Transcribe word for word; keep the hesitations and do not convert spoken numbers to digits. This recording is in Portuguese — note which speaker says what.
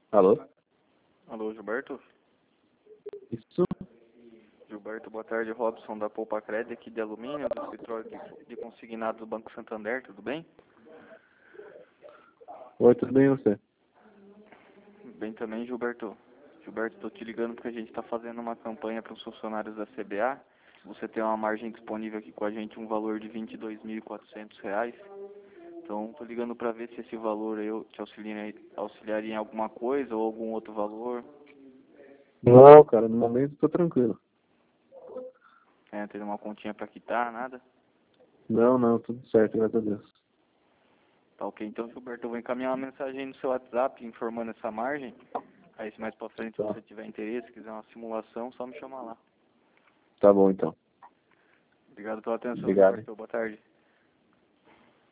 Speaker 1: Alô?
Speaker 2: Alô, Gilberto?
Speaker 1: Isso?
Speaker 2: Gilberto, boa tarde. Robson da Poupa Crédito aqui de Alumínio, do escritório de, de consignado do Banco Santander, tudo bem?
Speaker 1: Oi, tudo bem e você?
Speaker 2: Bem também, Gilberto. Gilberto, estou te ligando porque a gente está fazendo uma campanha para os funcionários da C B A. Você tem uma margem disponível aqui com a gente, um valor de vinte e dois mil e quatrocentos reais. Então, estou ligando para ver se esse valor eu te auxiliaria, auxiliaria em alguma coisa ou algum outro valor.
Speaker 1: Não, cara, no momento tô tranquilo.
Speaker 2: É, tem uma continha para quitar, nada?
Speaker 1: Não, não, tudo certo, graças a Deus.
Speaker 2: Tá ok, então, Gilberto, eu vou encaminhar uma mensagem aí no seu WhatsApp informando essa margem. Aí, se mais pra frente, se
Speaker 1: Tá.
Speaker 2: você tiver interesse, quiser uma simulação, só me chamar lá.
Speaker 1: Tá bom então.
Speaker 2: Obrigado pela atenção,
Speaker 1: Obrigado.
Speaker 2: Gilberto. Boa tarde.